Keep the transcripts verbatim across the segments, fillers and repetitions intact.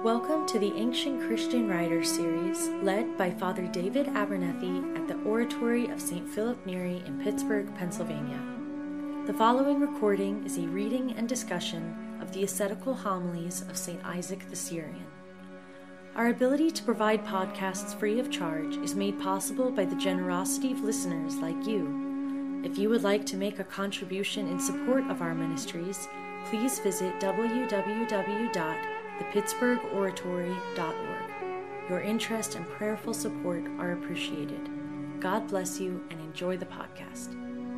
Welcome to the Ancient Christian Writers series, led by Father David Abernethy at the Oratory of Saint Philip Neri in Pittsburgh, Pennsylvania. The following recording is a reading and discussion of the ascetical homilies of Saint Isaac the Syrian. Our ability to provide podcasts free of charge is made possible by the generosity of listeners like you. If you would like to make a contribution in support of our ministries, please visit w w w dot the pittsburgh oratory dot org. Your interest and prayerful support are appreciated. God bless you and enjoy the podcast.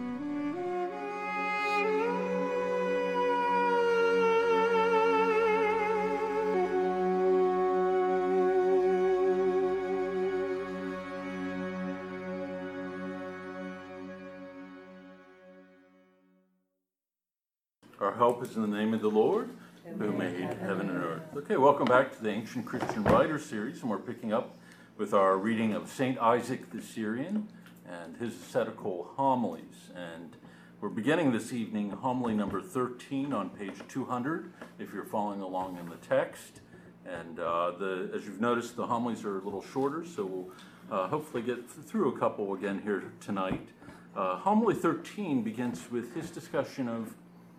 Our help is in the name of the Lord, who made heaven and earth. Okay, welcome back to the Ancient Christian Writers series, and we're picking up with our reading of Saint Isaac the Syrian and his ascetical homilies. And we're beginning this evening homily number thirteen on page two hundred, if you're following along in the text. And uh, the, as you've noticed, the homilies are a little shorter, so we'll uh, hopefully get through a couple again here tonight. Uh, homily thirteen begins with his discussion of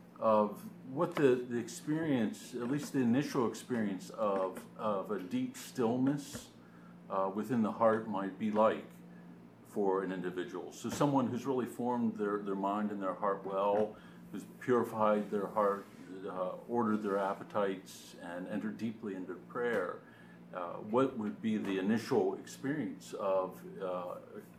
of what the, the experience, at least the initial experience of, of a deep stillness uh, within the heart might be like for an individual. So someone who's really formed their, their mind and their heart well, who's purified their heart, uh, ordered their appetites, and entered deeply into prayer, uh, what would be the initial experience of, uh,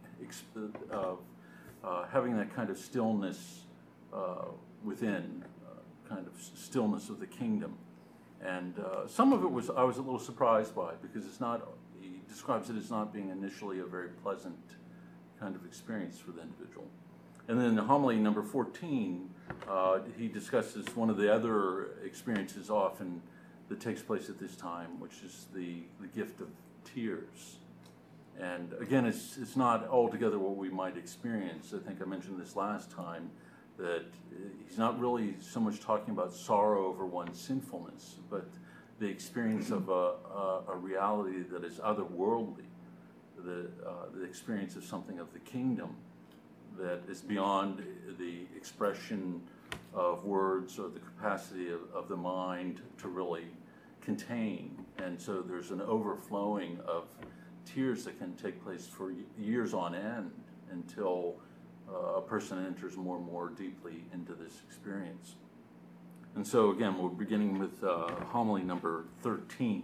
exp- of uh, having that kind of stillness uh, within, uh, kind of stillness of the kingdom. And uh, some of it was I was a little surprised by, because it's not, he describes it as not being initially a very pleasant kind of experience for the individual. And then in homily number fourteen, uh, he discusses one of the other experiences often that takes place at this time, which is the, the gift of tears. And again, it's it's not altogether what we might experience. I think I mentioned this last time, that he's not really so much talking about sorrow over one's sinfulness, but the experience of a, a, a reality that is otherworldly, the, uh, the experience of something of the kingdom that is beyond the expression of words or the capacity of, of the mind to really contain. And so there's an overflowing of tears that can take place for years on end until Uh, a person enters more and more deeply into this experience. And so again, we're beginning with uh, homily number thirteen.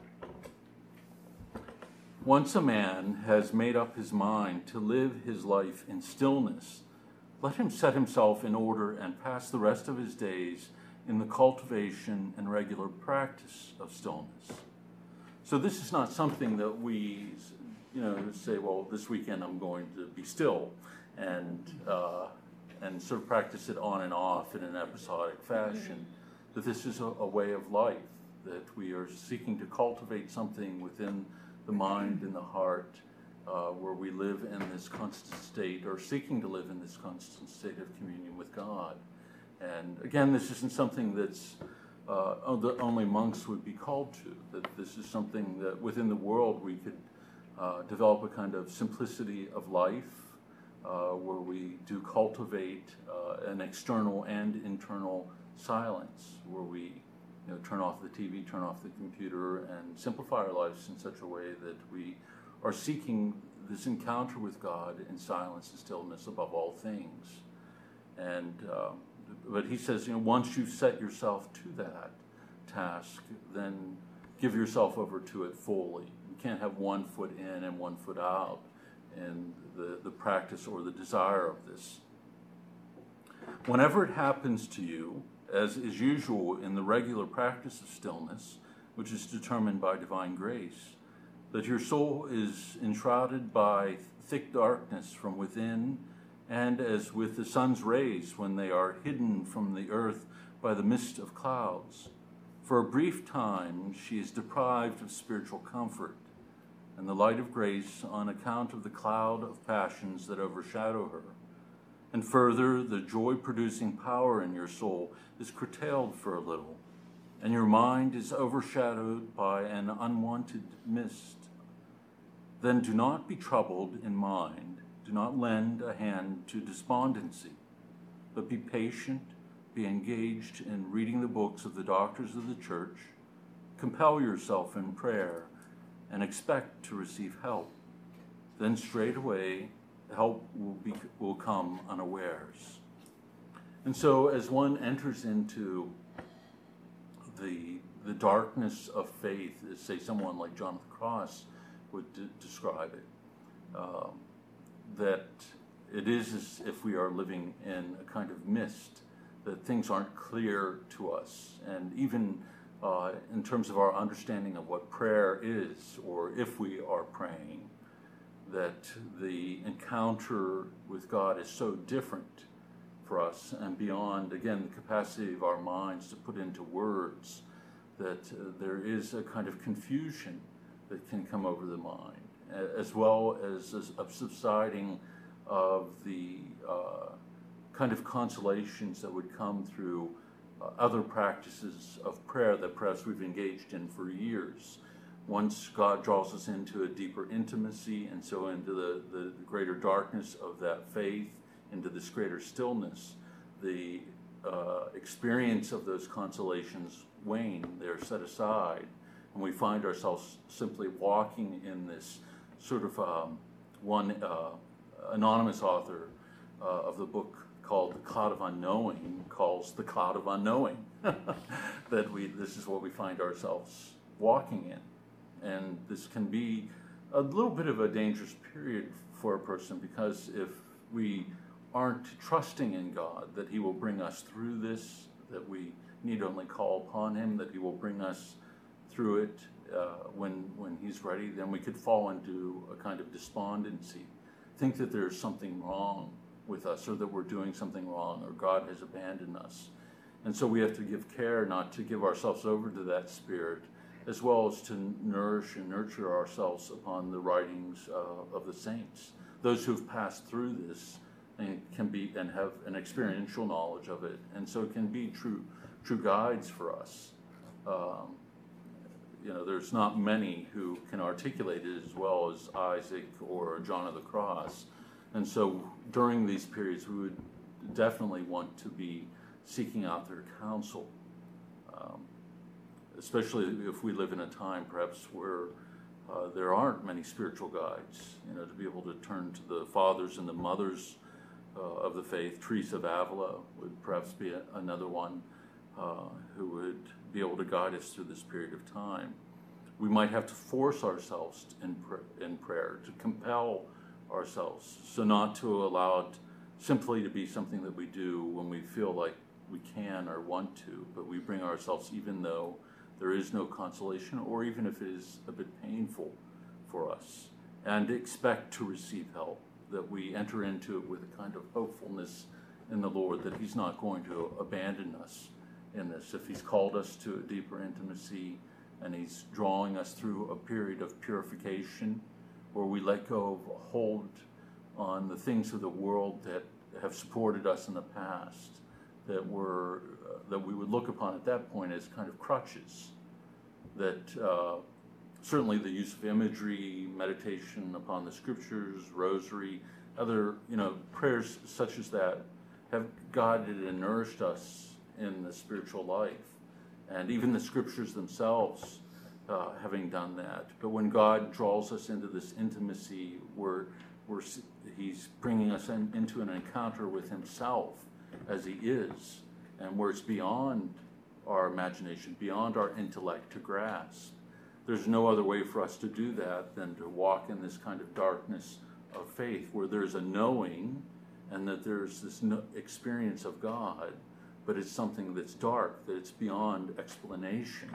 Once a man has made up his mind to live his life in stillness, let him set himself in order and pass the rest of his days in the cultivation and regular practice of stillness. So this is not something that we, you know, say, well, this weekend I'm going to be still, and uh, and sort of practice it on and off in an episodic fashion. That this is a, a way of life, that we are seeking to cultivate something within the mind and the heart, uh, where we live in this constant state, or seeking to live in this constant state of communion with God. And again, this isn't something that's uh, that only monks would be called to, that this is something that within the world we could uh, develop a kind of simplicity of life, Uh, where we do cultivate uh, an external and internal silence, where we, you know, turn off the T V, turn off the computer, and simplify our lives in such a way that we are seeking this encounter with God in silence and stillness above all things. And uh, but he says, you know, once you've set yourself to that task, then give yourself over to it fully. You can't have one foot in and one foot out and the, the practice or the desire of this. Whenever it happens to you, as is usual in the regular practice of stillness, which is determined by divine grace, that your soul is enshrouded by thick darkness from within, and as with the sun's rays when they are hidden from the earth by the mist of clouds, for a brief time she is deprived of spiritual comfort and the light of grace on account of the cloud of passions that overshadow her. And further, the joy-producing power in your soul is curtailed for a little, and your mind is overshadowed by an unwanted mist, then do not be troubled in mind. Do not lend a hand to despondency, but be patient, be engaged in reading the books of the doctors of the church, compel yourself in prayer, and expect to receive help. Then straightway help will be will come unawares. And so as one enters into the the darkness of faith, as say someone like John of the Cross would d- describe it, um, that it is as if we are living in a kind of mist, that things aren't clear to us. And even uh, in terms of our understanding of what prayer is, or if we are praying, that the encounter with God is so different for us and beyond, again, the capacity of our minds to put into words, that uh, there is a kind of confusion that can come over the mind, as well as a subsiding of the uh, kind of consolations that would come through uh, other practices of prayer that perhaps we've engaged in for years. Once God draws us into a deeper intimacy, and so into the, the greater darkness of that faith, into this greater stillness, the uh, experience of those consolations wane, they're set aside, and we find ourselves simply walking in this sort of um, one uh, anonymous author uh, of the book called The Cloud of Unknowing calls the cloud of unknowing. That we this is what we find ourselves walking in. And this can be a little bit of a dangerous period for a person, because if we aren't trusting in God that he will bring us through this, that we need only call upon him, that he will bring us through it uh, when when he's ready, then we could fall into a kind of despondency, think that there's something wrong with us, or that we're doing something wrong, or God has abandoned us. And so we have to give care not to give ourselves over to that spirit, as well as to nourish and nurture ourselves upon the writings uh, of the saints, those who've passed through this and can be and have an experiential knowledge of it, and so it can be true true guides for us. Um, you know, there's not many who can articulate it as well as Isaac or John of the Cross, and so during these periods we would definitely want to be seeking out their counsel, um, especially if we live in a time perhaps where uh, there aren't many spiritual guides. You know, to be able to turn to the fathers and the mothers uh, of the faith. Teresa of Avila would perhaps be a, another one uh, who would be able to guide us through this period of time. We might have to force ourselves in, pr- in prayer, to compel ourselves, so not to allow it simply to be something that we do when we feel like we can or want to, but we bring ourselves even though there is no consolation, or even if it is a bit painful for us, and expect to receive help, that we enter into it with a kind of hopefulness in the Lord, that he's not going to abandon us in this. If he's called us to a deeper intimacy and he's drawing us through a period of purification where we let go of a hold on the things of the world that have supported us in the past, that were uh, that we would look upon at that point as kind of crutches, that uh, certainly the use of imagery, meditation upon the scriptures, rosary, other you know prayers such as that have guided and nourished us in the spiritual life, and even the scriptures themselves uh, having done that. But when God draws us into this intimacy where where he's bringing us in, into an encounter with himself as he is, and where it's beyond our imagination, beyond our intellect to grasp, there's no other way for us to do that than to walk in this kind of darkness of faith, where there's a knowing and that there's this no experience of God, but it's something that's dark, that it's beyond explanation.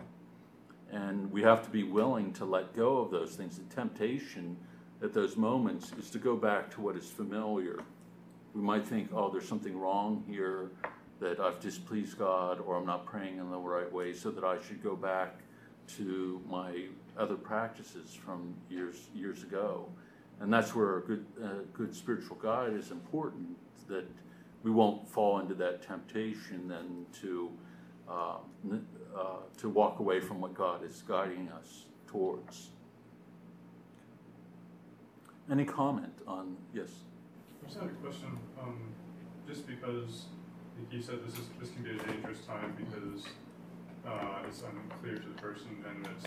And we have to be willing to let go of those things. The temptation at those moments is to go back to what is familiar. We might think, oh, there's something wrong here, that I've displeased God, or I'm not praying in the right way, so that I should go back to my other practices from years years ago. And that's where a good, uh, good spiritual guide is important, that we won't fall into that temptation then to uh, uh, to walk away from what God is guiding us towards. Any comment on, yes? I just had a question, um, just because, like you said, this is this can be a dangerous time because uh, it's unclear to the person and it's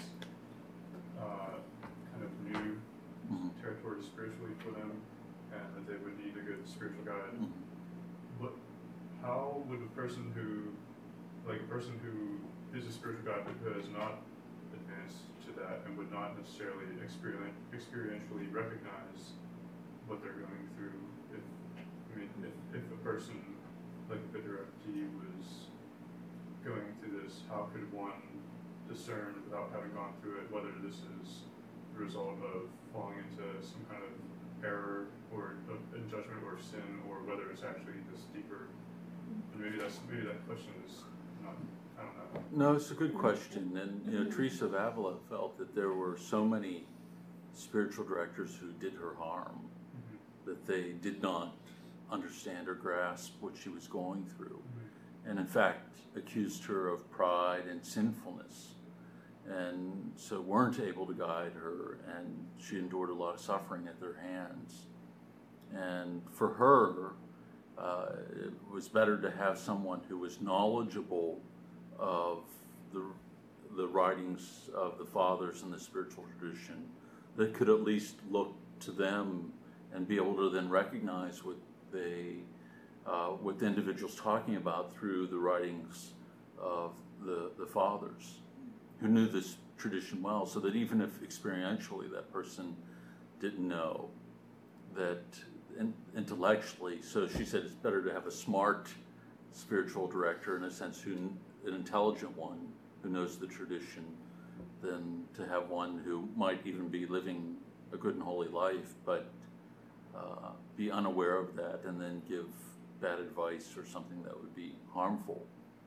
uh, kind of new mm-hmm. territory spiritually for them, and that they would need a good spiritual guide. Mm-hmm. But how would a person who, like a person who is a spiritual guide but who has not advanced to that and would not necessarily experience, experientially recognize what they're going through, if I mean, if, if a person like a directee was going through this, how could one discern without having gone through it whether this is the result of falling into some kind of error or of in judgment or sin, or whether it's actually this deeper? And maybe that's maybe that question is not. I don't know. No, it's a good question, and you know, Teresa of Avila felt that there were so many spiritual directors who did her harm mm-hmm. that they did not understand or grasp what she was going through, mm-hmm. and in fact accused her of pride and sinfulness, and so weren't able to guide her, and she endured a lot of suffering at their hands. And for her, uh, it was better to have someone who was knowledgeable of the the writings of the fathers in the spiritual tradition, that could at least look to them and be able to then recognize what they uh, what the individual's talking about through the writings of the the fathers, who knew this tradition well, so that even if experientially that person didn't know, that in, intellectually, so she said it's better to have a smart spiritual director, in a sense, who an intelligent one who knows the tradition, than to have one who might even be living a good and holy life, but uh, be unaware of that and then give bad advice or something that would be harmful.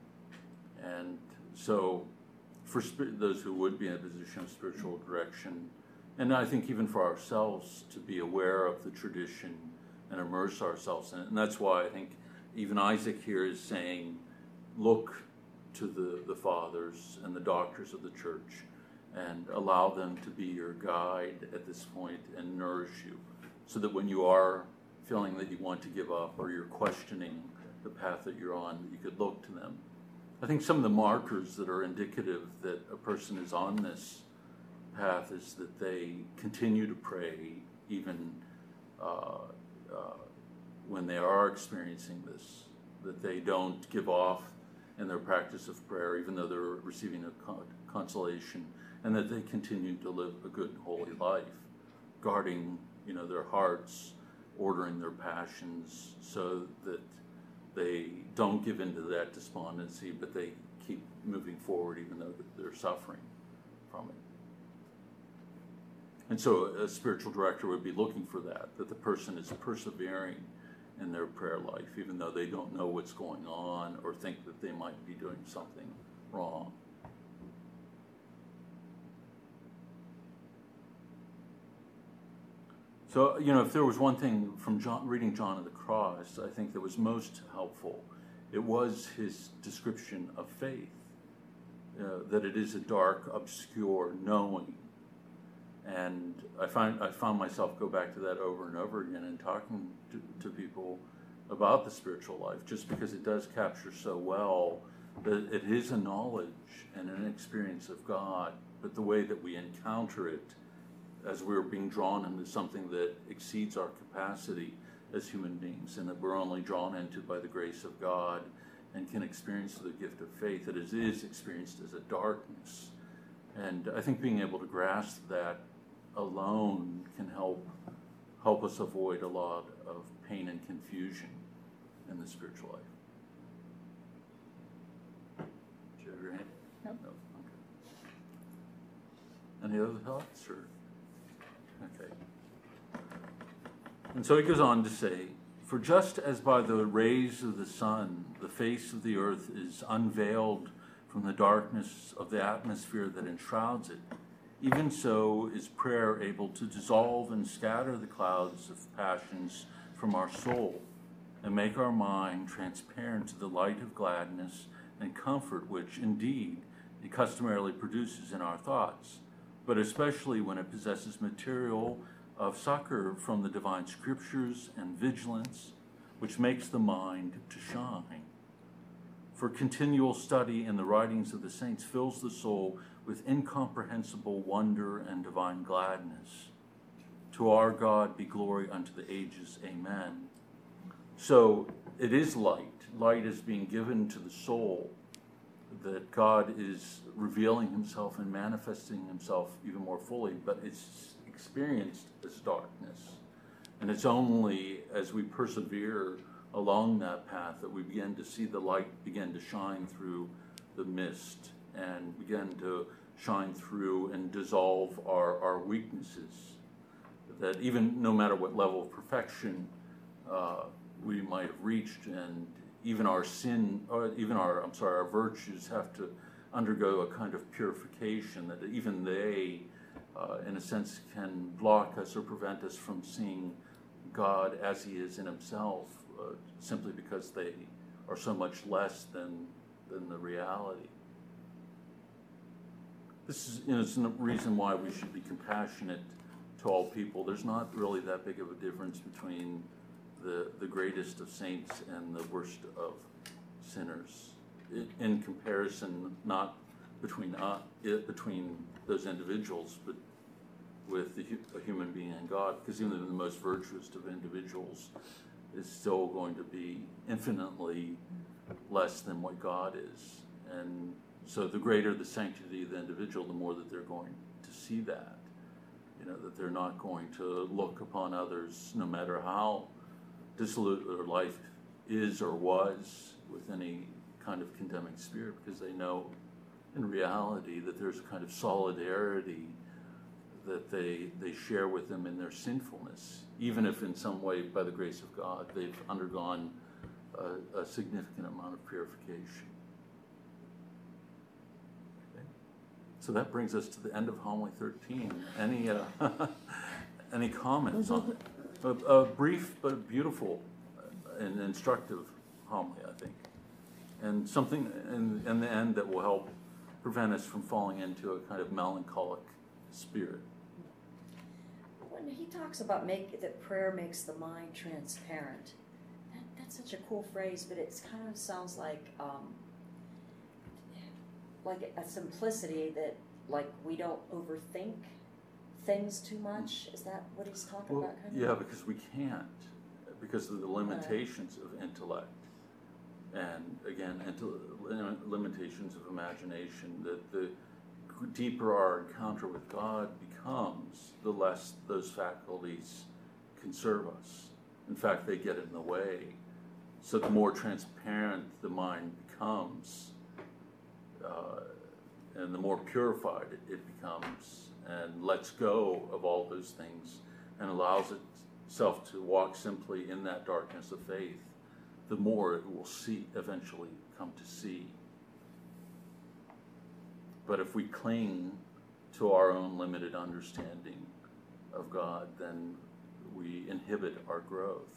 And so for sp- those who would be in a position of spiritual direction, and I think even for ourselves, to be aware of the tradition and immerse ourselves in it. And that's why I think even Isaac here is saying, look to the, the fathers and the doctors of the church and allow them to be your guide at this point and nourish you, so that when you are feeling that you want to give up or you're questioning the path that you're on, that you could look to them. I think some of the markers that are indicative that a person is on this path is that they continue to pray even uh, uh, when they are experiencing this, that they don't give off in their practice of prayer even though they're receiving a con- consolation, and that they continue to live a good holy life, guarding you know their hearts, ordering their passions, so that they don't give into that despondency, but they keep moving forward even though they're suffering from it. And so a spiritual director would be looking for that, that the person is persevering in their prayer life, even though they don't know what's going on or think that they might be doing something wrong. So, you know, if there was one thing from John, reading John of the Cross, I think that was most helpful, it was his description of faith, uh, that it is a dark, obscure knowing. And I find I found myself go back to that over and over again in talking to, to people about the spiritual life, just because it does capture so well that it is a knowledge and an experience of God, but the way that we encounter it as we're being drawn into something that exceeds our capacity as human beings, and that we're only drawn into by the grace of God and can experience the gift of faith, that it is experienced as a darkness. And I think being able to grasp that alone can help help us avoid a lot of pain and confusion in the spiritual life. Did you have your hand? Nope. No. Okay. Any other thoughts? Or okay. And so he goes on to say, for just as by the rays of the sun the face of the earth is unveiled from the darkness of the atmosphere that enshrouds it, even so is prayer able to dissolve and scatter the clouds of passions from our soul and make our mind transparent to the light of gladness and comfort, which indeed it customarily produces in our thoughts, but especially when it possesses material of succor from the divine scriptures and vigilance, which makes the mind to shine. For continual study in the writings of the saints fills the soul with incomprehensible wonder and divine gladness. To our God be glory unto the ages. Amen. So it is light. Light is being given to the soul, that God is revealing himself and manifesting himself even more fully, but it's experienced as darkness. And it's only as we persevere along that path that we begin to see the light begin to shine through the mist and begin to shine through and dissolve our, our weaknesses. That even no matter what level of perfection uh, we might have reached, and even our sin, or even our, I'm sorry, our virtues have to undergo a kind of purification, that even they, uh, in a sense, can block us or prevent us from seeing God as he is in himself, uh, simply because they are so much less than, than the reality. This is, you know, it's a reason why we should be compassionate to all people. There's not really that big of a difference between the, the greatest of saints and the worst of sinners. In, in comparison, not between uh, it, between those individuals, but with the, a human being and God, because even the most virtuous of individuals is still going to be infinitely less than what God is. And so the greater the sanctity of the individual, the more that they're going to see that. You know, that they're not going to look upon others, no matter how dissolute their life is or was, with any kind of condemning spirit, because they know in reality that there's a kind of solidarity that they they share with them in their sinfulness, even if in some way, by the grace of God, they've undergone a, a significant amount of purification. Okay. So that brings us to the end of homily thirteen. Any uh, any comments on it? A, a brief but beautiful and instructive homily, I think, and something in, in the end that will help prevent us from falling into a kind of melancholic spirit. When he talks about make that prayer makes the mind transparent, that, that's such a cool phrase, but it kind of sounds like um, like a simplicity that, like, we don't overthink things too much. Is that what he's talking Well, about? Kind yeah, of? because we can't, because of the limitations of intellect, and again, intel- limitations of imagination. That the deeper our encounter with God becomes, the less those faculties can serve us. In fact, they get in the way. So the more transparent the mind becomes, uh, and the more purified it, it becomes, and lets go of all those things, and allows itself to walk simply in that darkness of faith, the more it will see, eventually come to see. But if we cling to our own limited understanding of God, then we inhibit our growth.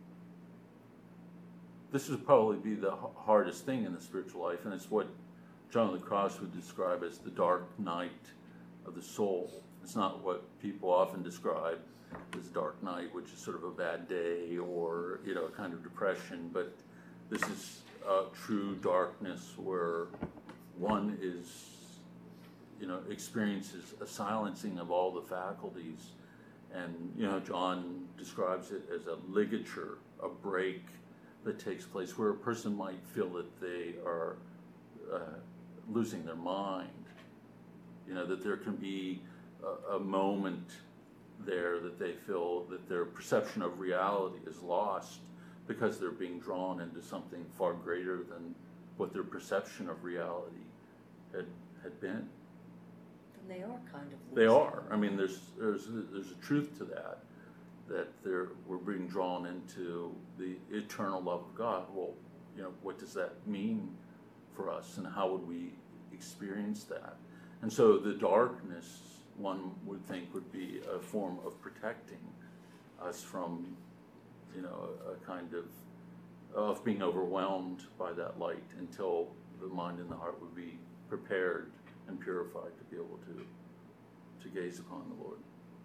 This would probably be the hardest thing in the spiritual life, and it's what John of the Cross would describe as the dark night of the soul. It's not what people often describe as dark night, which is sort of a bad day or, you know, a kind of depression, but this is uh, true darkness where one is, you know, experiences a silencing of all the faculties. And, you know, John describes it as a ligature, a break that takes place where a person might feel that they are uh, losing their mind. You know, that there can be a, a moment there that they feel that their perception of reality is lost because they're being drawn into something far greater than what their perception of reality had, had been. And they are kind of. They are. I mean, there's there's there's a truth to that, that they're, we're being drawn into the eternal love of God. Well, you know, what does that mean for us, and how would we experience that? And so the darkness, one would think, would be a form of protecting us from, you know, a, a kind of of being overwhelmed by that light until the mind and the heart would be prepared and purified to be able to, to gaze upon the Lord.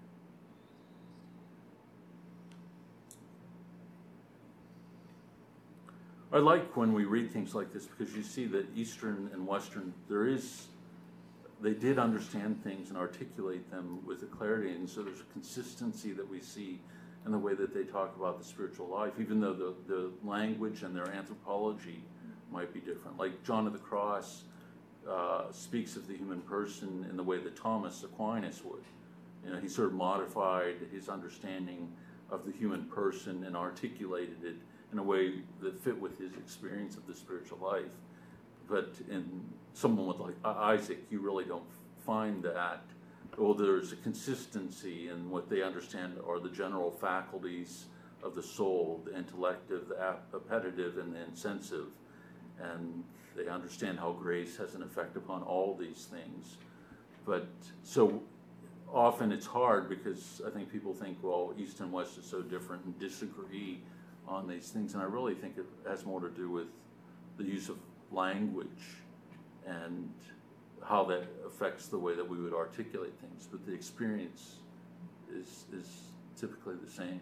I like when we read things like this because you see that Eastern and Western, there is, they did understand things and articulate them with a clarity, and so there's a consistency that we see in the way that they talk about the spiritual life, even though the, the language and their anthropology might be different. Like John of the Cross uh, speaks of the human person in the way that Thomas Aquinas would. You know, he sort of modified his understanding of the human person and articulated it in a way that fit with his experience of the spiritual life. But in someone with like Isaac, you really don't find that. Well, there's a consistency in what they understand are the general faculties of the soul, the intellective, the appetitive, and the insensitive. And they understand how grace has an effect upon all these things. But so often it's hard because I think people think, well, East and West is so different and disagree on these things. And I really think it has more to do with the use of language and how that affects the way that we would articulate things. But the experience is is typically the same.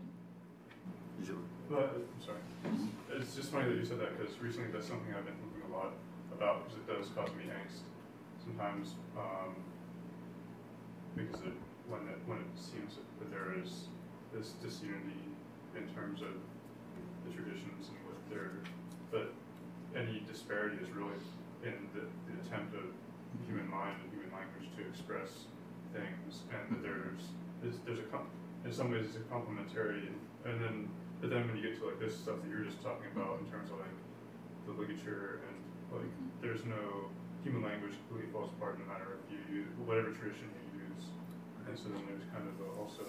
But, I'm sorry. It's just funny that you said that because recently that's something I've been thinking a lot about because it does cause me angst sometimes um, because it, when, it, when it seems that there is this disunity in terms of the traditions and what they're, but any disparity is really in the, the attempt of human mind and human language to express things, and that there's there's, there's a in some ways it's a complementary, and then but then when you get to like this stuff that you're just talking about in terms of like the ligature and like there's no human language completely falls apart no matter if you use whatever tradition you use, and so then there's kind of a, also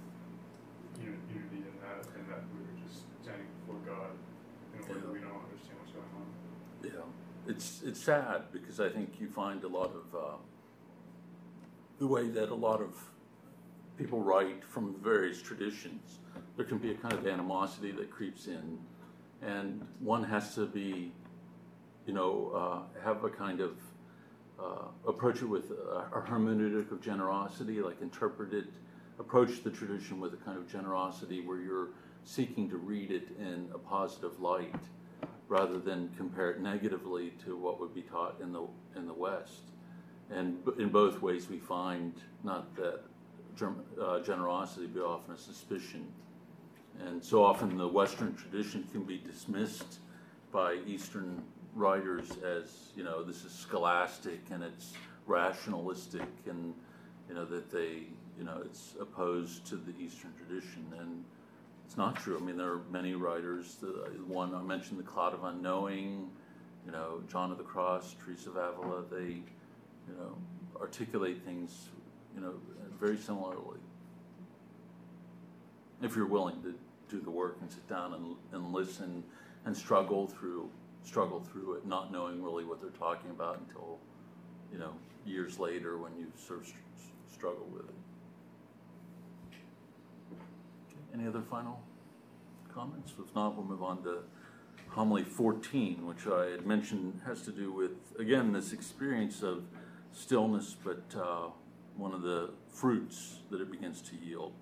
unity in that, and that we're just standing before God in a way that we don't understand what's going on. Yeah. It's it's sad because I think you find a lot of uh, the way that a lot of people write from various traditions. There can be a kind of animosity that creeps in, and one has to be, you know, uh, have a kind of uh, approach it with a, a hermeneutic of generosity, like interpret it, approach the tradition with a kind of generosity where you're seeking to read it in a positive light, rather than compare it negatively to what would be taught in the in the West. And in both ways we find not that uh, generosity, but often a suspicion. And so often the Western tradition can be dismissed by Eastern writers as, you know, this is scholastic and it's rationalistic, and, you know, that they, you know, it's opposed to the Eastern tradition. And it's not true. I mean, there are many writers. The one I mentioned, the Cloud of Unknowing, you know, John of the Cross, Teresa of Avila. They, you know, articulate things, you know, very similarly. If you're willing to do the work and sit down and, and listen and struggle through struggle through it, not knowing really what they're talking about until, you know, years later when you sort of struggle with it. Any other final comments? If not, we'll move on to homily fourteen, which I had mentioned has to do with, again, this experience of stillness, but uh, one of the fruits that it begins to yield.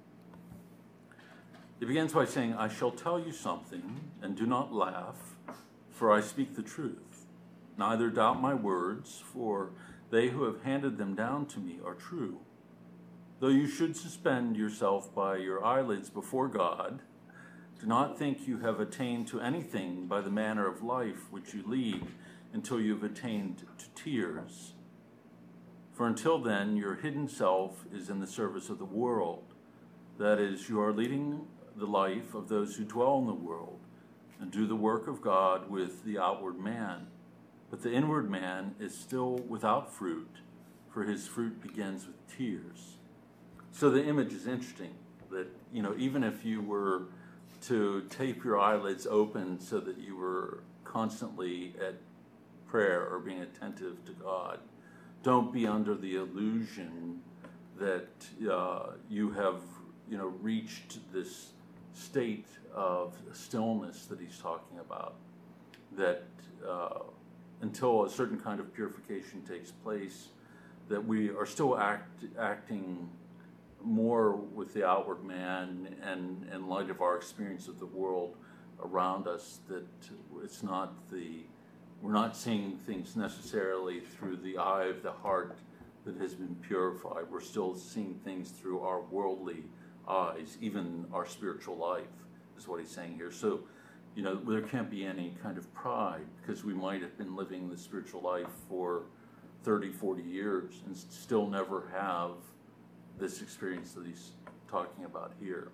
It begins by saying, I shall tell you something, and do not laugh, for I speak the truth. Neither doubt my words, for they who have handed them down to me are true. Though you should suspend yourself by your eyelids before God, do not think you have attained to anything by the manner of life which you lead until you have attained to tears. For until then, your hidden self is in the service of the world. That is, you are leading the life of those who dwell in the world and do the work of God with the outward man. But the inward man is still without fruit, for his fruit begins with tears. So the image is interesting, that, you know, even if you were to tape your eyelids open so that you were constantly at prayer or being attentive to God, don't be under the illusion that uh, you have, you know, reached this state of stillness that he's talking about. That, uh, until a certain kind of purification takes place, that we are still act, acting more with the outward man and in light of our experience of the world around us, that it's not the, we're not seeing things necessarily through the eye of the heart that has been purified. We're still seeing things through our worldly eyes, even our spiritual life, is what he's saying here. So, you know, there can't be any kind of pride, because we might have been living the spiritual life for thirty, forty years and still never have this experience that he's talking about here.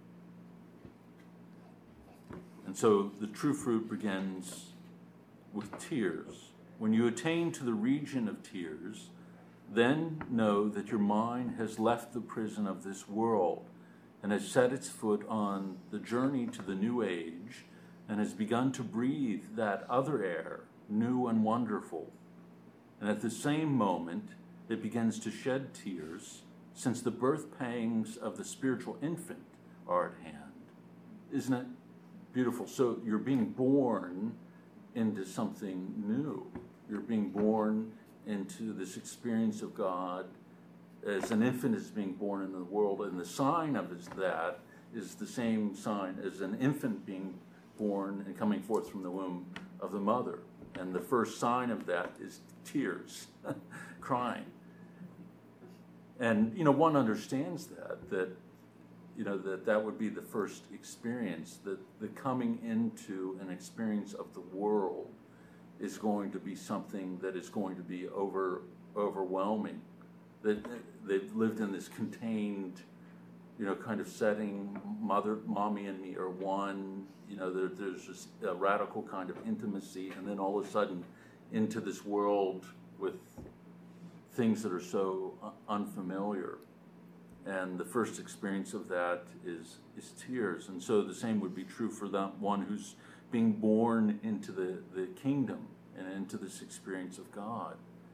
And so the true fruit begins with tears. When you attain to the region of tears, then know that your mind has left the prison of this world and has set its foot on the journey to the new age and has begun to breathe that other air, new and wonderful. And at the same moment, it begins to shed tears, since the birth pangs of the spiritual infant are at hand. Isn't it beautiful? So you're being born into something new. You're being born into this experience of God as an infant is being born into the world. And the sign of is that is the same sign as an infant being born and coming forth from the womb of the mother. And the first sign of that is tears, crying. And, you know, one understands that, that, you know, that that would be the first experience, that the coming into an experience of the world is going to be something that is going to be over overwhelming. That they've lived in this contained, you know, kind of setting. Mother, mommy, and me are one. You know, there, there's just a radical kind of intimacy, and then all of a sudden, into this world with things that are so unfamiliar. And the first experience of that is is tears. And so the same would be true for that one who's being born into the, the kingdom and into this experience of God.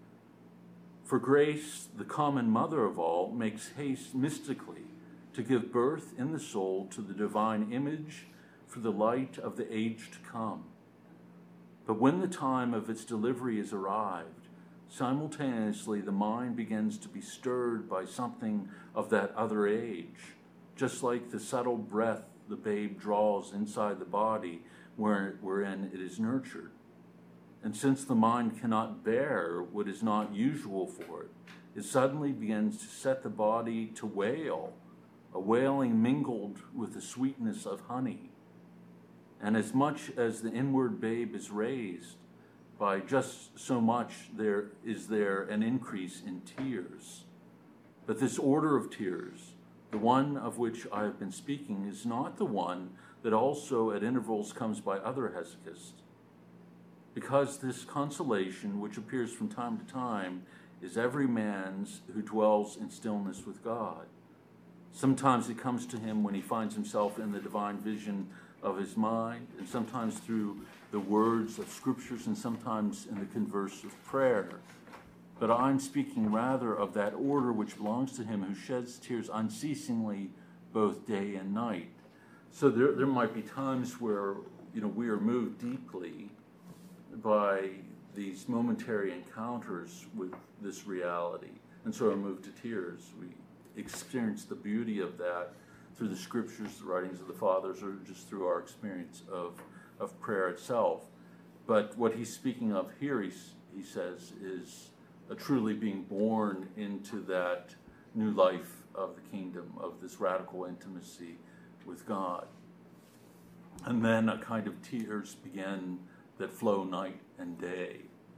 For grace, the common mother of all, makes haste mystically to give birth in the soul to the divine image for the light of the age to come. But when the time of its delivery is arrived, simultaneously the mind begins to be stirred by something of that other age, just like the subtle breath the babe draws inside the body where, wherein it is nurtured. And since the mind cannot bear what is not usual for it, it suddenly begins to set the body to wail, a wailing mingled with the sweetness of honey. And as much as the inward babe is raised, by just so much there is there an increase in tears. But this order of tears, the one of which I have been speaking, is not the one that also at intervals comes by other hesychasts. Because this consolation, which appears from time to time, is every man's who dwells in stillness with God. Sometimes it comes to him when he finds himself in the divine vision of his mind, and sometimes through the words of scriptures, and sometimes in the converse of prayer. But I'm speaking rather of that order which belongs to him who sheds tears unceasingly both day and night. So there, there might be times where, you know, we are moved deeply by these momentary encounters with this reality, and so are moved to tears. We experience the beauty of that through the scriptures, the writings of the fathers, or just through our experience of, of prayer itself. But what he's speaking of here, he's, he says, is a truly being born into that new life of the kingdom, of this radical intimacy with God. And then a kind of tears begin that flow night and day.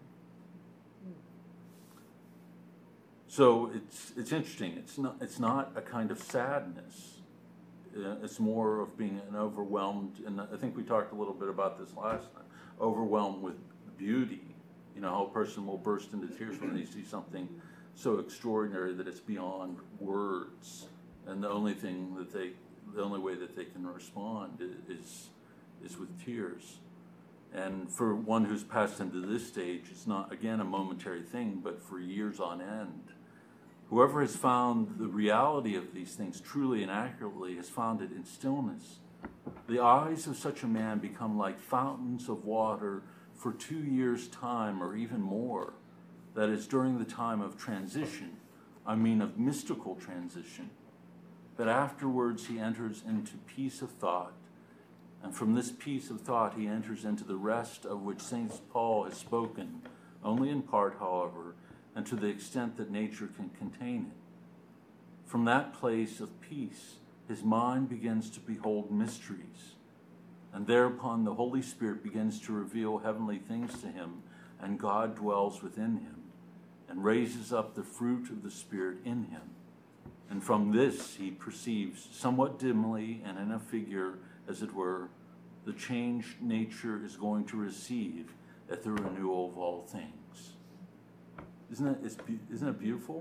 So it's it's interesting. It's not it's not a kind of sadness. Uh, it's more of being an overwhelmed, and I think we talked a little bit about this last time, overwhelmed with beauty. You know, how a person will burst into tears when they see something so extraordinary that it's beyond words, and the only thing that they, the only way that they can respond is is with tears. And for one who's passed into this stage, it's not, again, a momentary thing, but for years on end. Whoever has found the reality of these things truly and accurately has found it in stillness. The eyes of such a man become like fountains of water for two years' time or even more, that is during the time of transition, I mean of mystical transition, that afterwards he enters into peace of thought, and from this peace of thought he enters into the rest of which Saint Paul has spoken, only in part, however, and to the extent that nature can contain it. From that place of peace, his mind begins to behold mysteries, and thereupon the Holy Spirit begins to reveal heavenly things to him, and God dwells within him and raises up the fruit of the Spirit in him. And from this he perceives, somewhat dimly and in a figure, as it were, the changed nature is going to receive at the renewal of all things. Isn't it, it's, isn't it beautiful?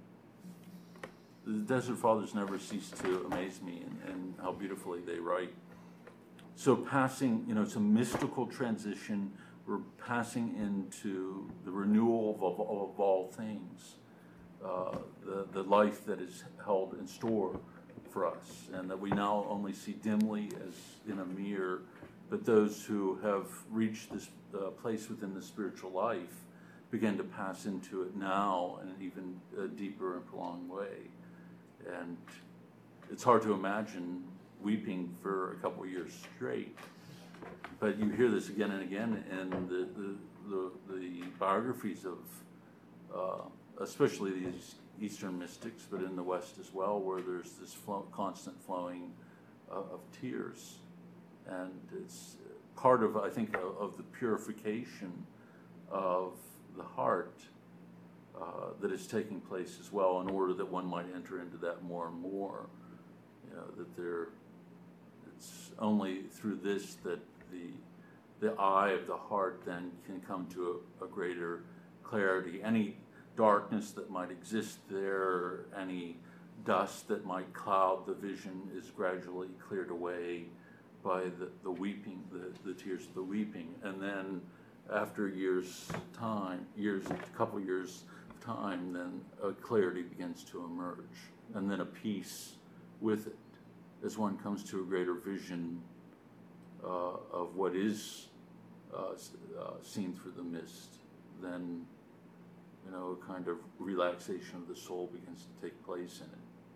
The Desert Fathers never cease to amaze me in, in how beautifully they write. So passing, you know, it's a mystical transition. We're passing into the renewal of, of, of all things, uh, the, the life that is held in store for us, and that we now only see dimly as in a mirror, but those who have reached this uh, place within the spiritual life begin to pass into it now in an even uh, deeper and prolonged way. And it's hard to imagine weeping for a couple of years straight. But you hear this again and again in the, the, the, the biographies of uh, especially these Eastern mystics, but in the West as well, where there's this flow, constant flowing uh, of tears. And it's part of, I think, of, of the purification of the heart uh, that is taking place as well, in order that one might enter into that more and more. You know, that there, it's only through this that the the eye of the heart then can come to a, a greater clarity. Any darkness that might exist there, any dust that might cloud the vision, is gradually cleared away by the, the weeping, the, the tears of the weeping. And then after years time, years, a couple years of time, then a clarity begins to emerge, and then a peace with it as one comes to a greater vision uh, of what is uh, uh, seen through the mist. Then, you know, a kind of relaxation of the soul begins to take place in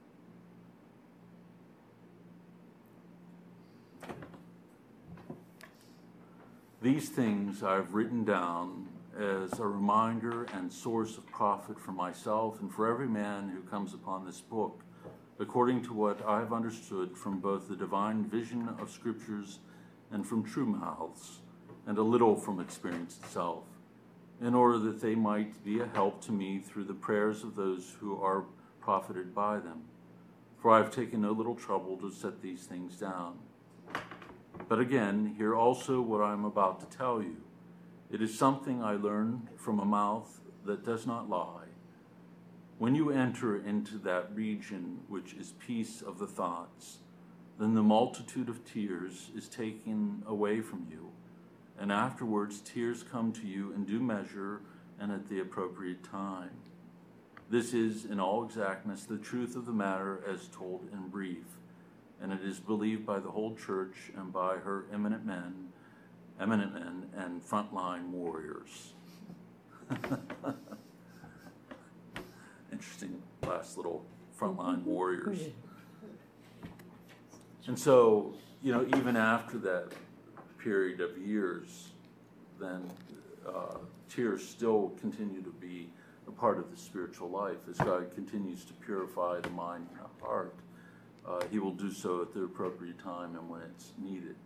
it. These things I've written down as a reminder and source of profit for myself and for every man who comes upon this book, according to what I have understood from both the divine vision of Scriptures and from true mouths, and a little from experience itself, in order that they might be a help to me through the prayers of those who are profited by them. For I have taken no little trouble to set these things down. But again, hear also what I am about to tell you. It is something I learned from a mouth that does not lie. When you enter into that region which is peace of the thoughts, then the multitude of tears is taken away from you, and afterwards tears come to you in due measure and at the appropriate time. This is, in all exactness, the truth of the matter as told in brief, and it is believed by the whole church and by her eminent men, eminent men and frontline warriors. Interesting last little frontline warriors. And so, you know, even after that period of years, then uh, tears still continue to be a part of the spiritual life. As God continues to purify the mind and the heart, uh, he will do so at the appropriate time and when it's needed.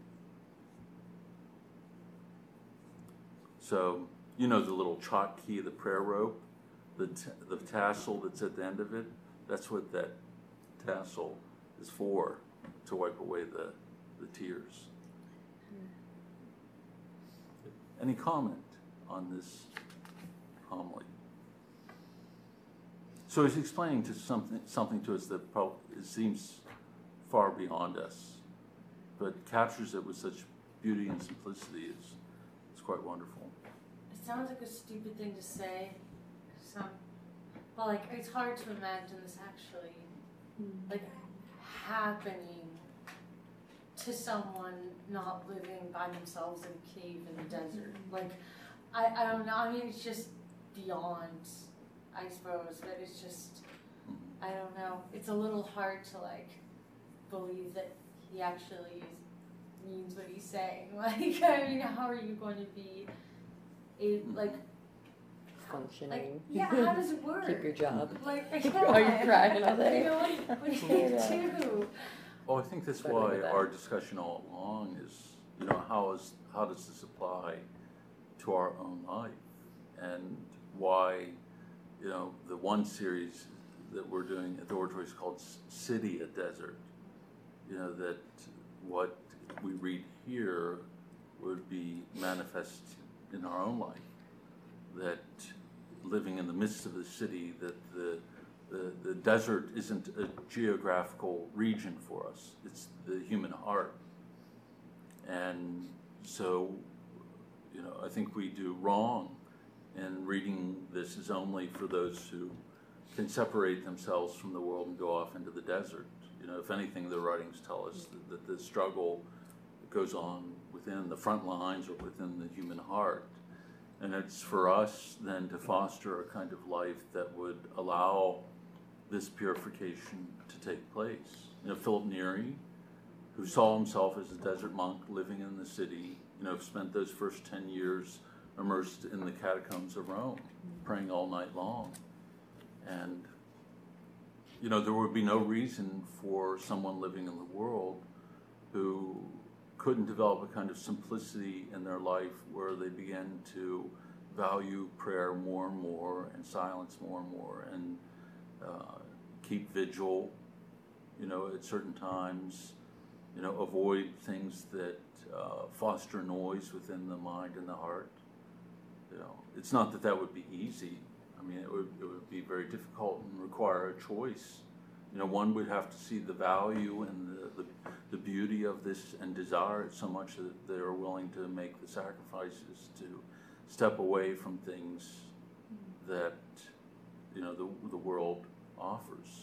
So, you know the little Chotkey, the prayer rope, the, t- the tassel that's at the end of it? That's what that tassel is for, to wipe away the, the tears. Any comment on this homily? So he's explaining to something something to us that probably it seems far beyond us, but captures it with such beauty and simplicity. It's, it's quite wonderful. It sounds like a stupid thing to say, some, but like it's hard to imagine this actually like happening to someone not living by themselves in a cave in the desert. Like, I, I don't know, I mean, it's just beyond, I suppose, but it's just, I don't know, it's a little hard to, like, believe that he actually means what he's saying. Like, I mean, how are you going to be, a, like, Functioning. like, yeah, how does it work? Keep your job. Like, Are you crying all day? You know, what, what do you do? Well, I think that's Better why with that. our discussion all along is, you know, how is how does this apply to our own life, and why, you know, the one series that we're doing at the Oratory is called City at Desert. You know, that what we read here would be manifest in our own life. That living in the midst of the city, that the The, the desert isn't a geographical region for us. It's the human heart. And so, you know, I think we do wrong in reading this as only for those who can separate themselves from the world and go off into the desert. You know, if anything, the writings tell us that, that the struggle goes on within the front lines or within the human heart. And it's for us then to foster a kind of life that would allow this purification to take place. You know, Philip Neri, who saw himself as a desert monk living in the city, you know, spent those first ten years immersed in the catacombs of Rome, praying all night long. And, you know, there would be no reason for someone living in the world who couldn't develop a kind of simplicity in their life where they began to value prayer more and more and silence more and more and uh, keep vigil, you know, at certain times, you know, avoid things that uh, foster noise within the mind and the heart. You know, it's not that that would be easy. I mean, it would, it would be very difficult and require a choice. You know, one would have to see the value and the, the, the beauty of this and desire it so much that they are willing to make the sacrifices to step away from things that, you know, the, the world offers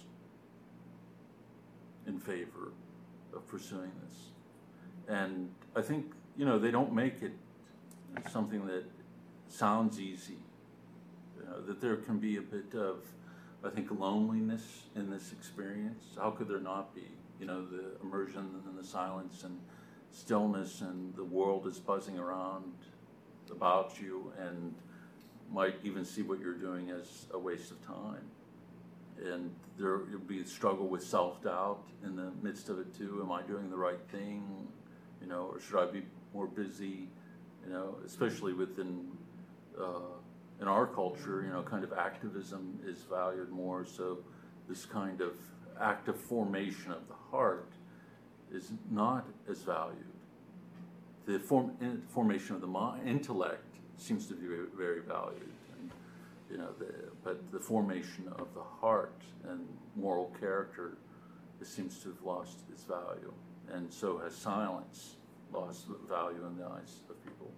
in favor of pursuing this. And I think, you know, they don't make it something that sounds easy. You know, that there can be a bit of, I think, loneliness in this experience. How could there not be? You know, the immersion and the silence and stillness, and the world is buzzing around about you and might even see what you're doing as a waste of time. And there would be a struggle with self-doubt in the midst of it too. Am I doing the right thing? You know, or should I be more busy? You know, especially within, uh, in our culture, you know, kind of activism is valued more. So this kind of active formation of the heart is not as valued. The form, in, formation of the mind, intellect seems to be very, very valued. And, you know, the, but the formation of the heart and moral character, it seems to have lost its value. And so has silence lost value in the eyes of people.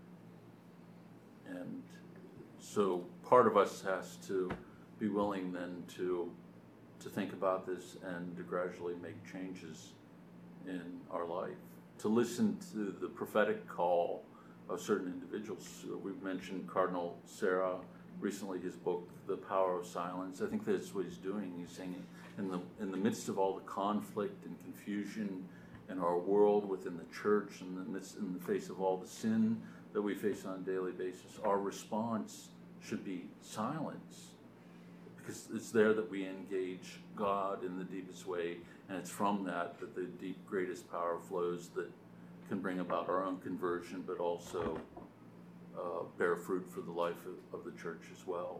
And so part of us has to be willing then to to think about this and to gradually make changes in our life, to listen to the prophetic call of certain individuals. We've mentioned Cardinal Sarah recently, his book, The Power of Silence. I think that's what he's doing. He's saying in the in the midst of all the conflict and confusion in our world, within the church, in the midst, in the face of all the sin that we face on a daily basis, our response should be silence, because it's there that we engage God in the deepest way, and it's from that that the deep, greatest power flows that can bring about our own conversion, but also uh, bear fruit for the life of, of the church as well.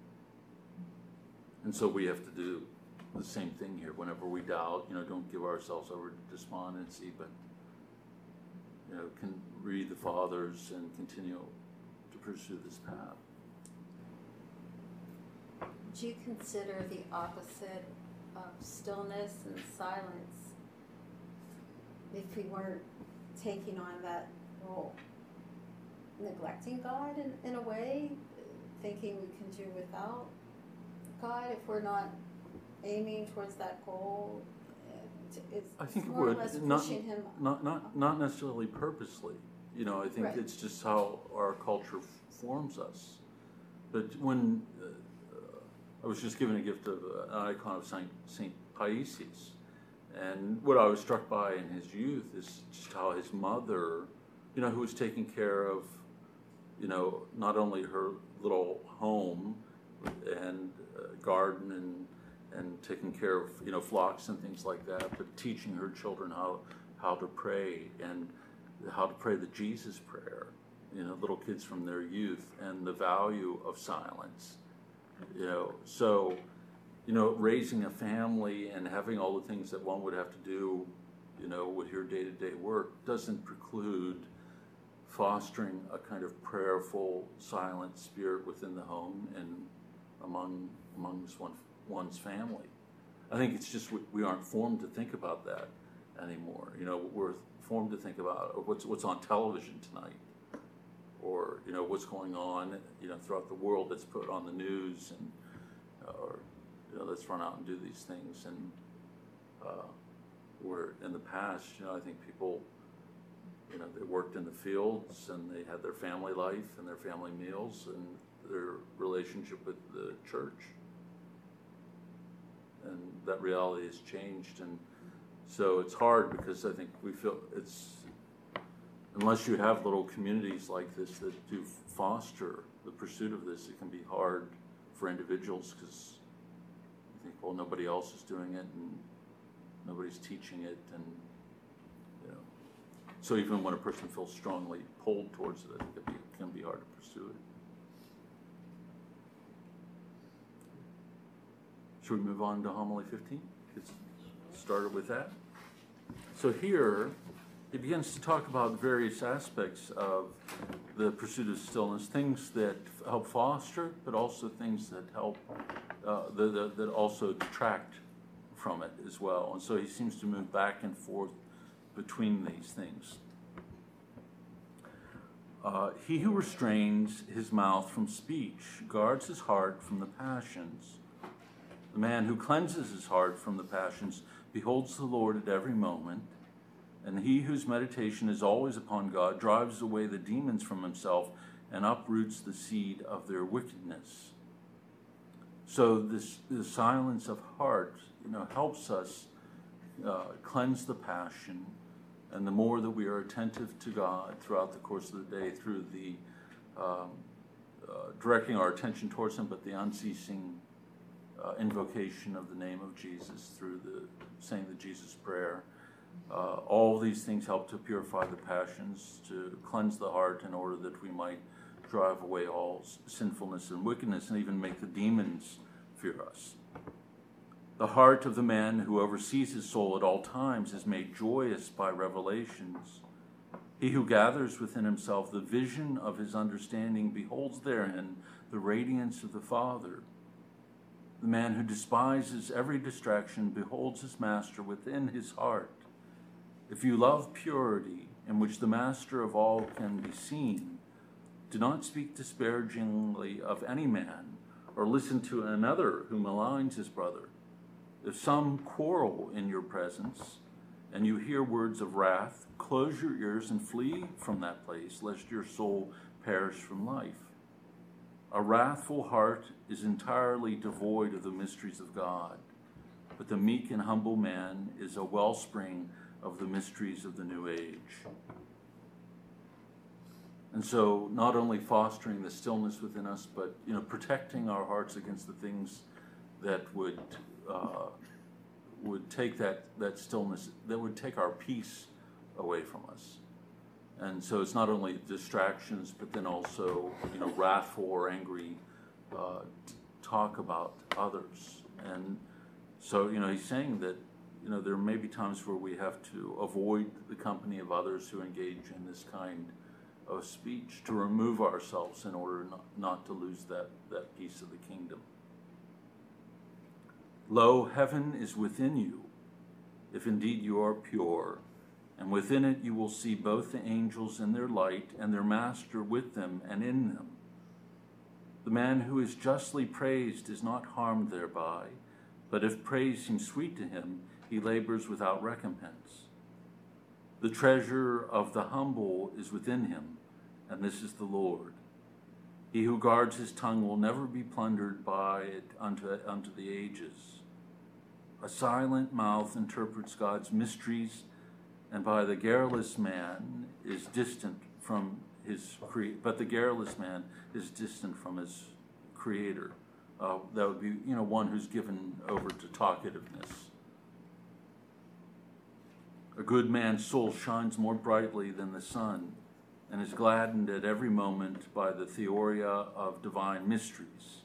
And so we have to do the same thing here. Whenever we doubt, you know, don't give ourselves over to despondency, but, you know, can read the Fathers and continue to pursue this path. Would you consider the opposite of stillness and silence if we weren't taking on that role? Neglecting God in, in a way, thinking we can do without God if we're not aiming towards that goal, uh, to, it's I think it more or would. less Not- pushing him. Not, not, not necessarily purposely. You know, I think Right. it's just how our culture f- forms us. But when uh, I was just given a gift of uh, an icon of Saint Saint Paisius, and what I was struck by in his youth is just how his mother, you know, who was taking care of, you know, not only her little home and uh, garden and and taking care of, you know, flocks and things like that, but teaching her children how how to pray and how to pray the Jesus prayer, you know, little kids from their youth, and the value of silence, you know. So, you know, raising a family and having all the things that one would have to do, you know, with your day-to-day work doesn't preclude fostering a kind of prayerful, silent spirit within the home and among amongst one, one's family. I think it's just we, we aren't formed to think about that anymore. You know, we're formed to think about what's what's on television tonight, or you know what's going on, you know, throughout the world that's put on the news, and or you know, let's run out and do these things. And uh, where in the past, you know, I think people, you know, they worked in the fields and they had their family life and their family meals and their relationship with the church. And that reality has changed, and so it's hard because I think we feel it's, unless you have little communities like this that do foster the pursuit of this, it can be hard for individuals because you think, well, nobody else is doing it and nobody's teaching it, and you know, so even when a person feels strongly pulled towards it, it can be, it can be hard to pursue it. Should we move on to homily fifteen? Get started with that. So here, he begins to talk about various aspects of the pursuit of stillness, things that help foster, but also things that help, uh, that, that, that also detract from it as well. And so he seems to move back and forth between these things. Uh, he who restrains his mouth from speech guards his heart from the passions. The man who cleanses his heart from the passions beholds the Lord at every moment, and he whose meditation is always upon God drives away the demons from himself and uproots the seed of their wickedness. So this, the silence of heart, you know, helps us uh, cleanse the passion, and the more that we are attentive to God throughout the course of the day through the um, uh, directing our attention towards him, but the unceasing Uh, invocation of the name of Jesus through the saying the Jesus prayer. Uh, all these things help to purify the passions, to cleanse the heart in order that we might drive away all sinfulness and wickedness, and even make the demons fear us. The heart of the man who oversees his soul at all times is made joyous by revelations. He who gathers within himself the vision of his understanding beholds therein the radiance of the Father. The man who despises every distraction beholds his master within his heart. If you love purity, in which the master of all can be seen, do not speak disparagingly of any man, or listen to another who maligns his brother. If some quarrel in your presence, and you hear words of wrath, close your ears and flee from that place, lest your soul perish from life. A wrathful heart is entirely devoid of the mysteries of God, but the meek and humble man is a wellspring of the mysteries of the new age. And so not only fostering the stillness within us, but you know, protecting our hearts against the things that would uh, would take that, that stillness, that would take our peace away from us. And so it's not only distractions, but then also, you know, wrathful or angry uh, t- talk about others. And so, you know, he's saying that, you know, there may be times where we have to avoid the company of others who engage in this kind of speech, to remove ourselves in order not, not to lose that, that piece of the kingdom. Lo, heaven is within you, if indeed you are pure. And within it you will see both the angels in their light and their master with them and in them. The man who is justly praised is not harmed thereby, but if praise seems sweet to him, he labors without recompense. The treasure of the humble is within him, and this is the Lord. He who guards his tongue will never be plundered by it unto, unto the ages. A silent mouth interprets God's mysteries, and by the garrulous man is distant from his cre- but the garrulous man is distant from his creator. Uh, that would be, you know, one who's given over to talkativeness. A good man's soul shines more brightly than the sun, and is gladdened at every moment by the theoria of divine mysteries.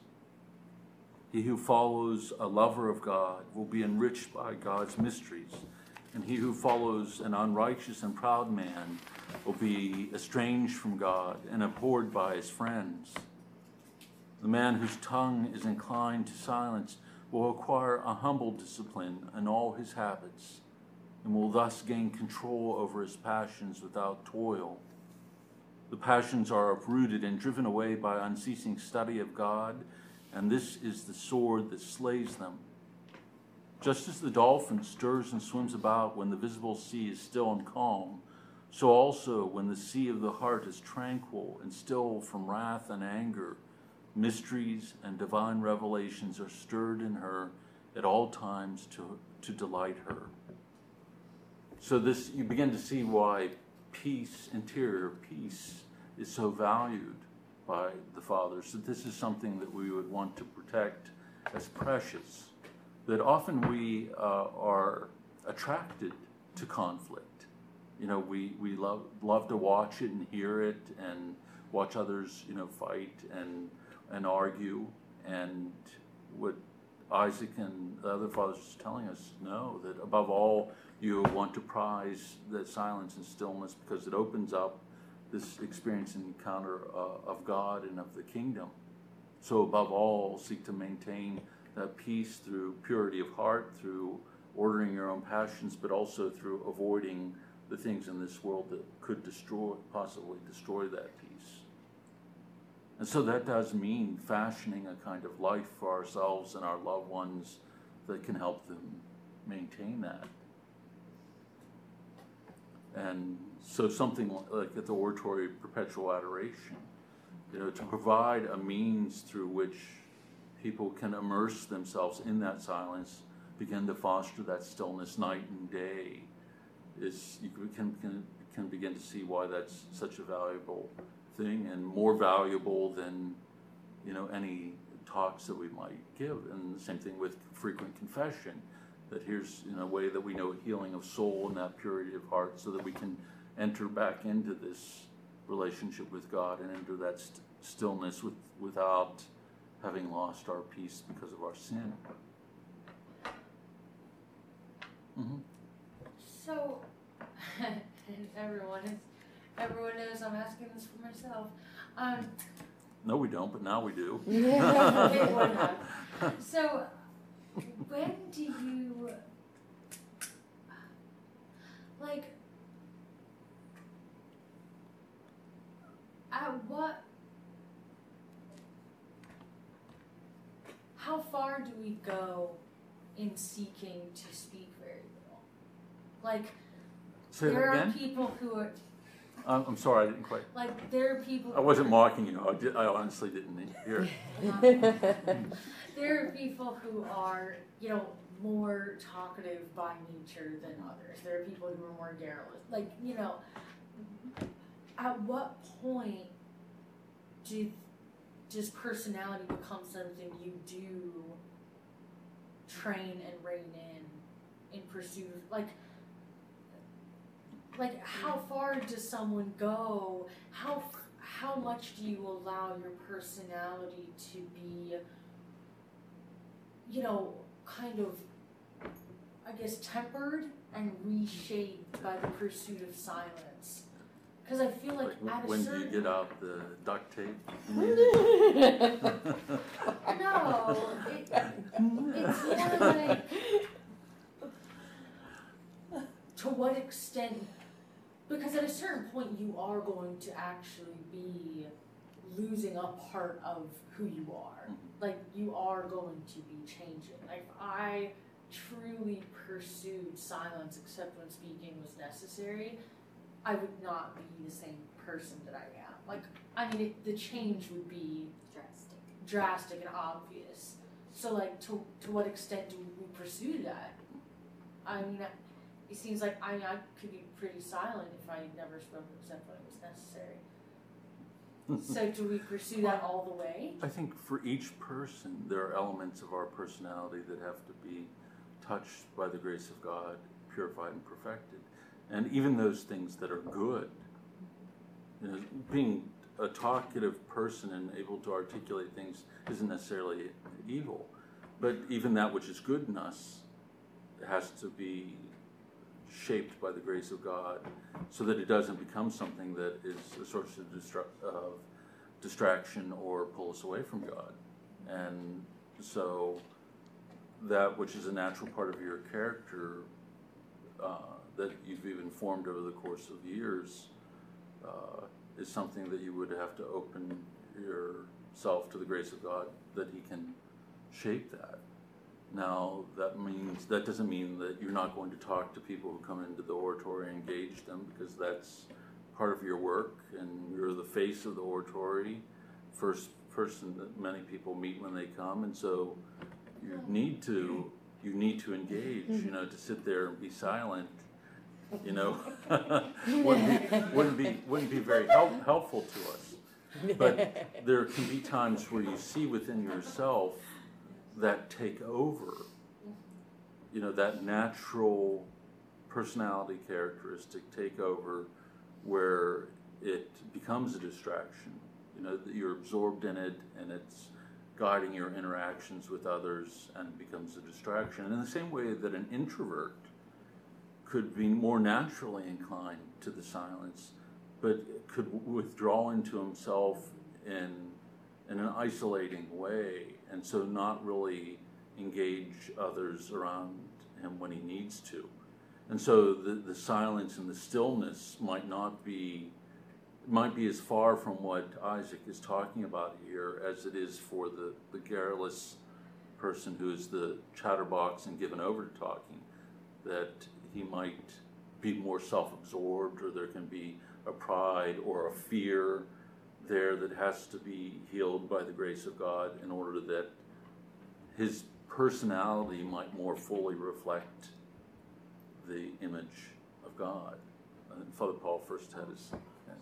He who follows a lover of God will be enriched by God's mysteries, and he who follows an unrighteous and proud man will be estranged from God and abhorred by his friends. The man whose tongue is inclined to silence will acquire a humble discipline in all his habits, and will thus gain control over his passions without toil. The passions are uprooted and driven away by unceasing study of God, and this is the sword that slays them. Just as the dolphin stirs and swims about when the visible sea is still and calm, so also when the sea of the heart is tranquil and still from wrath and anger, mysteries and divine revelations are stirred in her at all times to, to delight her. So this, you begin to see why peace, interior peace, is so valued by the Father. So this is something that we would want to protect as precious. That often we uh, are attracted to conflict. You know, we, we love love to watch it and hear it and watch others, you know, fight and and argue. And what Isaac and the other fathers are telling us, no, that above all, you want to prize that silence and stillness because it opens up this experience and encounter uh, of God and of the kingdom. So above all, seek to maintain that peace through purity of heart, through ordering your own passions, but also through avoiding the things in this world that could destroy, possibly destroy that peace. And so that does mean fashioning a kind of life for ourselves and our loved ones that can help them maintain that. And so something like at the Oratory of Perpetual Adoration, you know, to provide a means through which people can immerse themselves in that silence, begin to foster that stillness night and day, is you can, can, can begin to see why that's such a valuable thing, and more valuable than, you know, any talks that we might give. And the same thing with frequent confession, that here's, in a way that we know healing of soul and that purity of heart, so that we can enter back into this relationship with God and into that st- stillness with, without having lost our peace because of our sin. Mm-hmm. So, and everyone is, everyone knows I'm asking this for myself. Um, No, we don't, but now we do. it would have. So, when do you, like, at what, how far do we go in seeking to speak very little? Like, Say there that are again? people who are, I'm, I'm sorry, I didn't quite. like, there are people. I wasn't mocking you. I, did, I honestly didn't hear. There are people who are, you know, more talkative by nature than others. There are people who are more garrulous. Like, you know, at what point do, does personality become something you do train and rein in, in pursuit of, like, like how far does someone go? How how much do you allow your personality to be, you know, kind of, I guess, tempered and reshaped by the pursuit of silence? Because I feel like, Like, at a when certain do you get out the duct tape? no, it, it's more like, to what extent, because at a certain point you are going to actually be losing a part of who you are. Like, you are going to be changing. Like, I truly pursued silence except when speaking was necessary, I would not be the same person that I am. Like, I mean, it, the change would be Drastic. drastic and obvious. So, like, to to what extent do we pursue that? I mean, it seems like I mean, I could be pretty silent if I never spoke except when it was necessary. So, do we pursue that all the way? I think for each person, there are elements of our personality that have to be touched by the grace of God, purified and perfected. And even those things that are good, you know, being a talkative person and able to articulate things isn't necessarily evil. But even that which is good in us has to be shaped by the grace of God so that it doesn't become something that is a source of, distra- of distraction or pull us away from God. And so that which is a natural part of your character uh, that you've even formed over the course of years uh, is something that you would have to open yourself to the grace of God that He can shape that. Now, that means that doesn't mean that you're not going to talk to people who come into the oratory and engage them, because that's part of your work, and you're the face of the oratory, first person that many people meet when they come, and so you need to you need to engage. You know, to sit there and be silent, you know, wouldn't be wouldn't be wouldn't be very help, helpful to us. But there can be times where you see within yourself that take over, you know, that natural personality characteristic take over, where it becomes a distraction. You know, that you're absorbed in it, and it's guiding your interactions with others, and it becomes a distraction. And in the same way that an introvert could be more naturally inclined to the silence, but could withdraw into himself in in an isolating way, and so not really engage others around him when he needs to. And so the, the silence and the stillness might not be, might be as far from what Isaac is talking about here as it is for the, the garrulous person who is the chatterbox and given over to talking, that he might be more self-absorbed, or there can be a pride or a fear there that has to be healed by the grace of God in order that his personality might more fully reflect the image of God. And Father Paul first had his.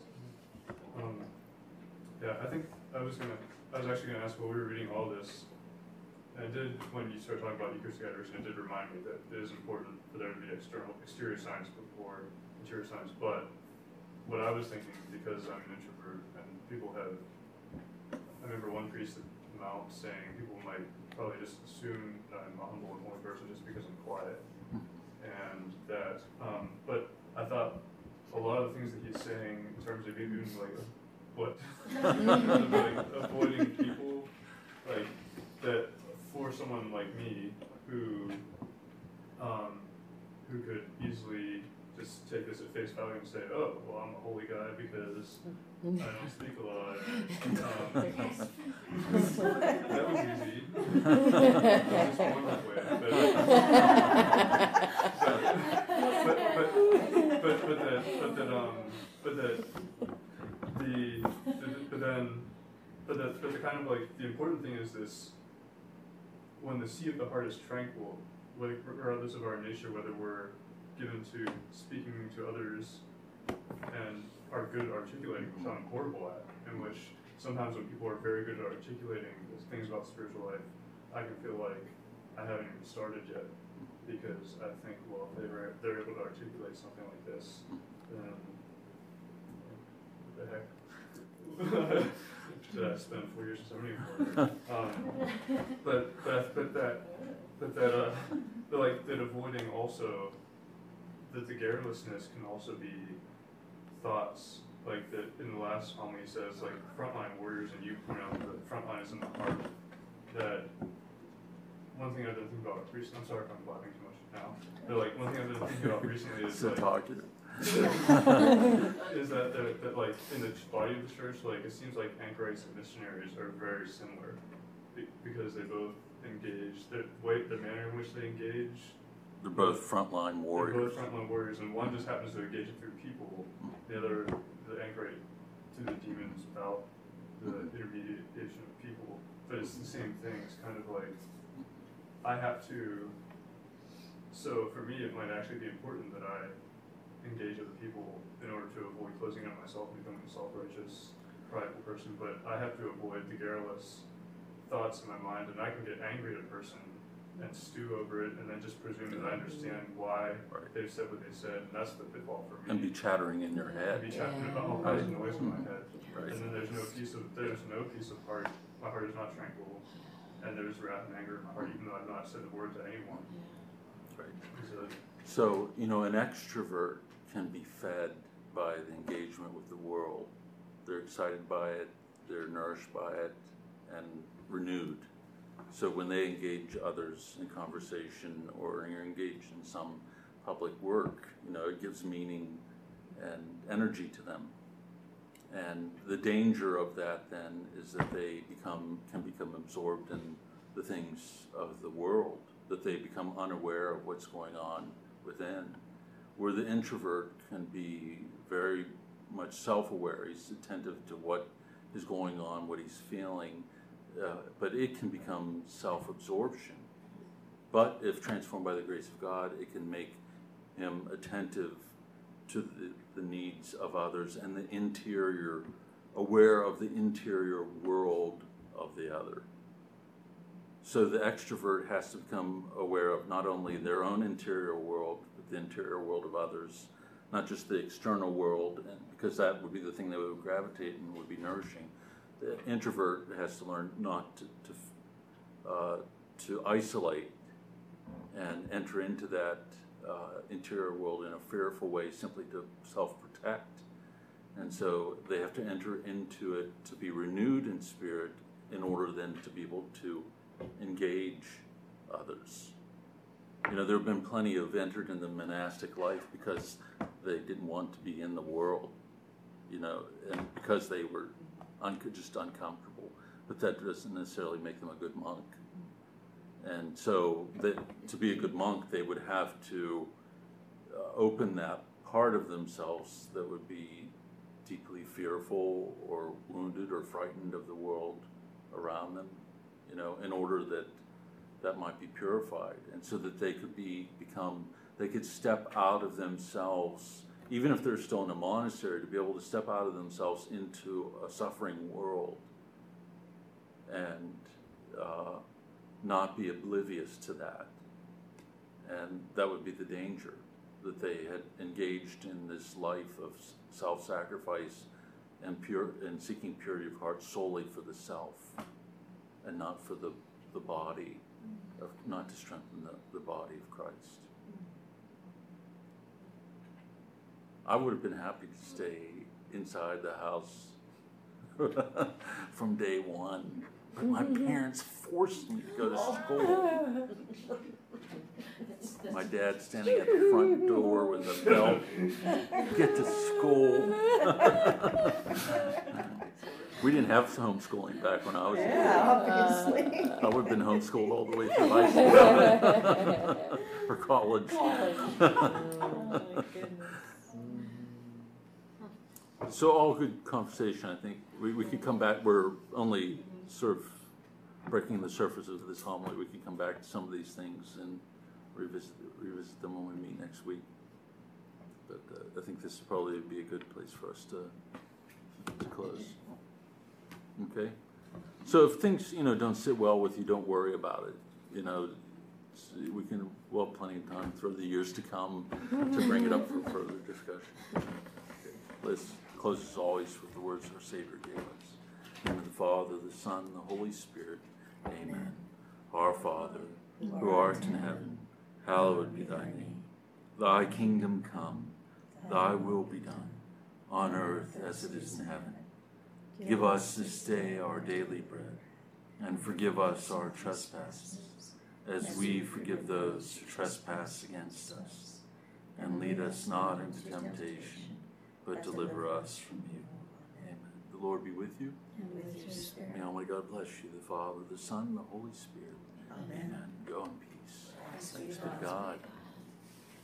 Um, yeah, I think I was gonna. I was actually gonna ask while we were reading all this, and it did, when you started talking about Eucharistic adoration, it did remind me that it is important for there to be external, exterior signs before interior signs. But what I was thinking, because I'm an introvert, and people have, I remember one priest at Mount saying people might probably just assume that I'm a humble and holy person just because I'm quiet. And that, um, but I thought a lot of the things that he's saying in terms of even like, what? like avoiding people, like that for someone like me who, um, who could easily just take this at face value and say, oh, well, I'm a holy guy because I don't speak a lot. Um, that was easy. Just one that way. But, but, but, but, but that, but that, um, but that, the, the, but then, but that, but the kind of like, the important thing is this, when the sea of the heart is tranquil, like regardless of our nature, whether we're given to speaking to others and are good at articulating, which I'm horrible at, in which sometimes when people are very good at articulating things about spiritual life, I can feel like I haven't even started yet, because I think, well, if they were, they're able to articulate something like this, then what the heck did I spend four years in seminary for? Um, but, but, but that, but that, uh, but like that avoiding also, that the garrulousness can also be thoughts, like that in the last homily he says, like frontline warriors, and you point out that the front line is in the heart. That one thing I didn't think about recently, I'm sorry if I'm blabbing too much now, but like one thing I didn't think about recently is So like, talkative. is that, that, that like in the body of the church, like it seems like anchorites and missionaries are very similar, be- because they both engage, the way, the manner in which they engage. They're both frontline warriors. They're both frontline warriors, and one just happens to engage it through people. The other, the anchorite to the demons without the intermediation of people. But it's the same thing. It's kind of like I have to. So for me, it might actually be important that I engage other people in order to avoid closing out myself and becoming a self-righteous, prideful person. But I have to avoid the garrulous thoughts in my mind, and I can get angry at a person and stew over it, and then just presume that I understand why Right. they've said what they said, and that's the pitfall for me. And be chattering in your And head. be chatting Yeah. about all kinds of noise in my head, Right. and then there's no peace of there's no peace of heart. My heart is not tranquil, and there's wrath and anger in my heart, even though I've not said a word to anyone. Right. So, So, you know, an extrovert can be fed by the engagement with the world. They're excited by it, they're nourished by it, and renewed. So when they engage others in conversation or are engaged in some public work, you know, it gives meaning and energy to them. And the danger of that then is that they become can become absorbed in the things of the world, that they become unaware of what's going on within. Where the introvert can be very much self-aware, he's attentive to what is going on, what he's feeling, uh, but it can become self-absorption. But if transformed by the grace of God, it can make him attentive to the, the needs of others and the interior, aware of the interior world of the other. So the extrovert has to become aware of not only their own interior world, but the interior world of others, not just the external world, and because that would be the thing that would gravitate and would be nourishing. The introvert has to learn not to to, uh, to isolate and enter into that uh, interior world in a fearful way, simply to self-protect. And so they have to enter into it to be renewed in spirit in order then to be able to engage others. You know, there have been plenty who have entered in the monastic life because they didn't want to be in the world, you know, and because they were un- just uncomfortable. But that doesn't necessarily make them a good monk. And so that to be a good monk, they would have to uh, open that part of themselves that would be deeply fearful or wounded or frightened of the world around them, you know, in order that that might be purified, and so that they could be become, they could step out of themselves, even if they're still in a monastery, to be able to step out of themselves into a suffering world and uh, not be oblivious to that. And that would be the danger, that they had engaged in this life of self-sacrifice and pure and seeking purity of heart solely for the self and not for the, the body, of, not to strengthen the, the body of Christ. I would have been happy to stay inside the house from day one, but my parents forced me to go to school. My dad standing at the front door with a belt, get to school. We didn't have homeschooling back when I was Yeah, a kid. obviously. I would have been homeschooled all the way through high school or college. Oh my goodness. So all good conversation, I think. We, we could come back, we're only sort of breaking the surface of this homily. We could come back to some of these things and revisit revisit them when we meet next week. But uh, I think this would probably be a good place for us to to close. Okay? So if things, you know, don't sit well with you, don't worry about it. You know, it's- we can, well, plenty of time through the years to come to bring it up for further discussion. Okay. Let's close as always with the words our Savior gave us. In the name of the Father, the Son, and the Holy Spirit. Amen. Our Father, who art in heaven, hallowed be thy name. Thy kingdom come, thy will be done, on earth as it is in heaven. Give us this day our daily bread, and forgive us our trespasses, as we forgive those who trespass against us. And lead us not into temptation, but deliver us from evil. Amen. The Lord be with you. And with your spirit. May Almighty God bless you, the Father, the Son, and the Holy Spirit. Amen. Go in peace. Thanks Thanks be to to God.